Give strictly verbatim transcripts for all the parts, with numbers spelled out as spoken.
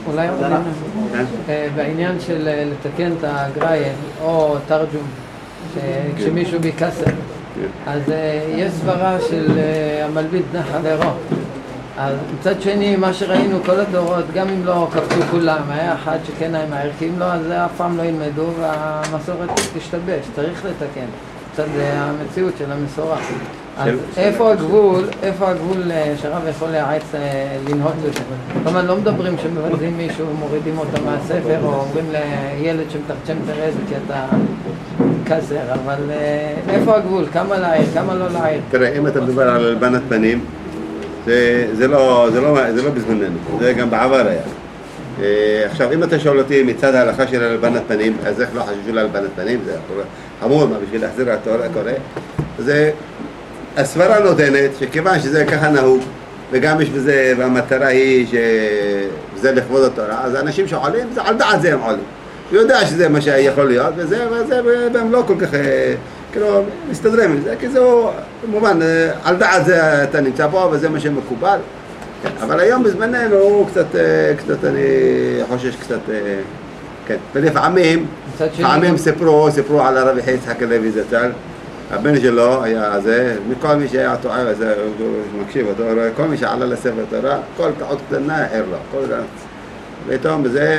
אולי בעניין של לתקן את הגראיין או תרג'ום, כשמישהו ביקסר, אז יש סברה של המלביט נחל עירו. אז מצד שני, מה שראינו כל הדורות, גם אם לא קפצו כולם, היה אחד שכן היה מהר, כי אם לא, אז אף פעם לא ילמדו והמסורת תשתבש, צריך לתקן. קצת זה המציאות של המסורה. אז איפה הגבול, איפה הגבול שהרב יכול להעץ לנהוג בזה? כלומר, לא מדברים שמבזים מישהו, מורידים אותו מהספר, או אומרים לילד שמתרצ'ם תראה זה כי אתה כסר, אבל איפה הגבול? כמה להעיר, כמה לא להעיר? תראה, אם אתה מדבר על הלבנת פנים, זה, זה לא, זה לא, זה לא בזמננו, זה גם בעבר היה. עכשיו, אם אתה שואל אותי מצד ההלכה של הלבנת פנים, אז איך לא חששו להלבנת פנים? זה חמור, מה בשביל להחזיר התורה קורה? זה, הסברה נותנת שכיוון שזה ככה נהוג, וגם יש בזה, והמטרה היא שזה לכבוד התורה, אז האנשים שעולים, זה על דעת זה הם עולים. הוא יודע שזה מה שיכול להיות, וזה, וזה, והם לא כל כך, כאילו, מסתדרים עם זה, כי זהו, במובן, על דעת זה אתה נמצא פה, וזה מה שמקובל. אבל היום בזמננו הוא קצת, קצת, אני חושש קצת, כן. ולפעמים, לפעמים סיפרו, סיפרו על הרב יצחק הלוי זצ"ל, הבן שלו היה זה, מכל מי שהיה טועה, הוא מקשיב אותו, כל מי שעלה לספר תורה, כל טעות קטנה העיר לו, כל זה. פתאום בזה,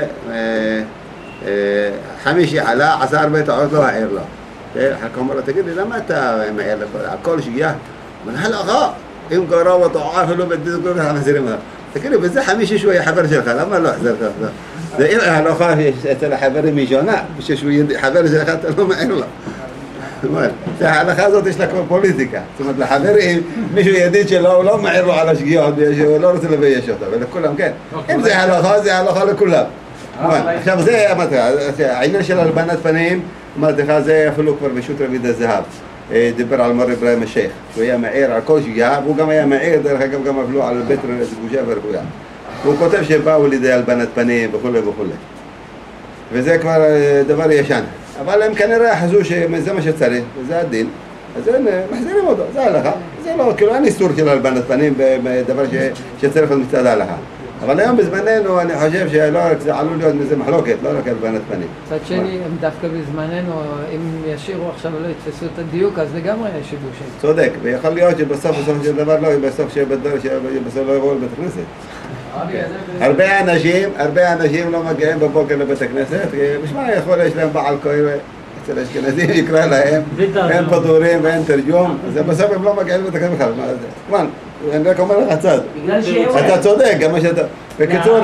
חמישי עלה, עשה הרבה טעות לא העיר לו. חלקו אומר לו, תגיד לי, למה אתה מעיר לכל, הכל שגיאה? אבל הלכה, אם קורא וטועה אפילו בדיוק כל כך מחזירים אותה. תגיד לי, בזה חמישי שהוא היה חבר שלך, למה לא החזרת אותו? זה אם ההלכה אצל החברים היא שונה, בשביל שהוא חבר שלך אתה לא מעיר לו. ההלכה הזאת יש לה כבר פוליטיקה, זאת אומרת לחברים, מישהו ידיד שלו, הוא לא מעיר לו על השגיאות, הוא לא רוצה לבייש אותו, ולכולם כן. אם זה הלכה, זה הלכה לכולם. עכשיו זה המטרה, העניין של הלבנת פנים, אמרתי לך, זה אפילו כבר בשו"ת רביד הזהב, דיבר על מר אברהם השייח, הוא היה מעיר על כל שגיאה, והוא גם היה מעיר, דרך אגב גם אפילו על בית גושה ורבויה. הוא כותב שבאו לידי הלבנת פנים וכו' וכו'. וזה כבר דבר ישן. אבל הם כנראה חשבו שזה מה שצריך, וזה הדין, אז הם מחזירים אותו, זה ההלכה. זה לא, כאילו אין איסור של הלבנת פנים בדבר שצריך להיות מצד ההלכה. אבל היום בזמננו אני חושב שלא רק זה עלול להיות מזה מחלוקת, לא רק הלבנת פנים. מצד שני, דווקא בזמננו, אם ישירו עכשיו ולא יתפסו את הדיוק, אז לגמרי יש שיבושים. צודק, ויכול להיות שבסוף בסוף של דבר לא, בסוף שבסוף לא יבואו לבית הכנסת. הרבה אנשים, הרבה אנשים לא מגיעים בבוקר לבית הכנסת, בשביל יכול יש להם בעל כהן, אצל האשכנזים יקרא להם, אין פטורים ואין תרגום, אז בסוף הם לא מגיעים לבית הכנסת בכלל, מה זה? כמובן, אני רק אומר לך צד, אתה צודק, גם מה שאתה... בקיצור,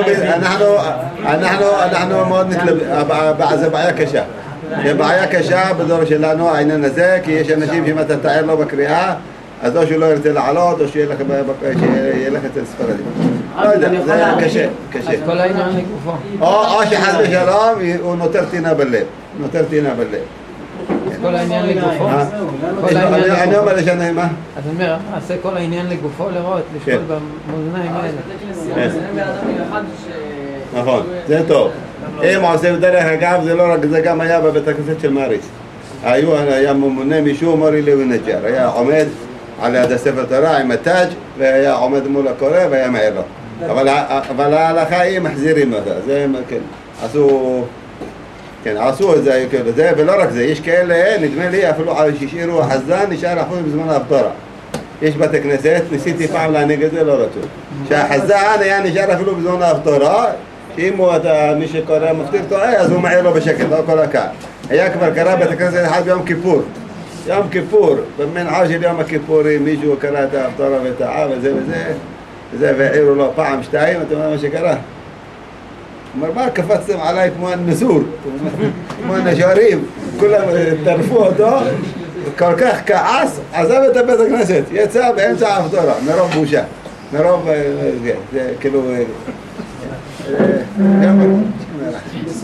אנחנו מאוד נתלבטים, זה בעיה קשה, זה בעיה קשה בדור שלנו, העניין הזה, כי יש אנשים שאם אתה תאר לו בקריאה, אז או שהוא לא ירצה לעלות, או שיהיה לך אצל ספרדים. לא יודע, זה קשה, קשה. אז כל העניין לגופו. או שחס ושלום, הוא נותר טינה בלב. נותר טינה בלב. אז כל העניין לגופו. אני אומר לשנה, מה? אז אני אומר, עשה כל העניין לגופו לראות, לשקול במאזניים האלה. נכון, זה טוב. אם עושה דרך אגב, זה לא רק, זה גם היה בבית הכנסת של מריס. היה ממונה מישהו, מורי לוי נג'ר, היה עומד על יד הספר תורה עם הטאג' והיה עומד מול הקורא והיה מעיר לו. אבל ההלכה היא מחזירים אותה, זה כן, עשו, כן, עשו את זה, זה, ולא רק זה, יש כאלה, נדמה לי אפילו שהשאירו החזן, נשאר אחוז בזמן ההפטרה. יש בתי כנסת, ניסיתי פעם להנהיג את זה, לא רצו. שהחזן היה נשאר אפילו בזמן ההפטרה, שאם הוא, מי שקורא מפטיר טועה, אז הוא מעיר לו בשקט, לא כל הקהל. היה כבר קרא בית הכנסת אחד ביום כיפור. יום כיפור, במנחה של יום הכיפורים, מישהו קרא את ההפטרה וטעה וזה וזה, וזה, והעירו לו פעם, שתיים, אתה יודע מה שקרה? הוא אומר, מה קפצתם עליי כמו הנזור, כמו הנשארים, כולם טרפו אותו, כל כך כעס, עזב את בית הכנסת, יצא באמצע ההפטרה, מרוב בושה, מרוב, זה כאילו,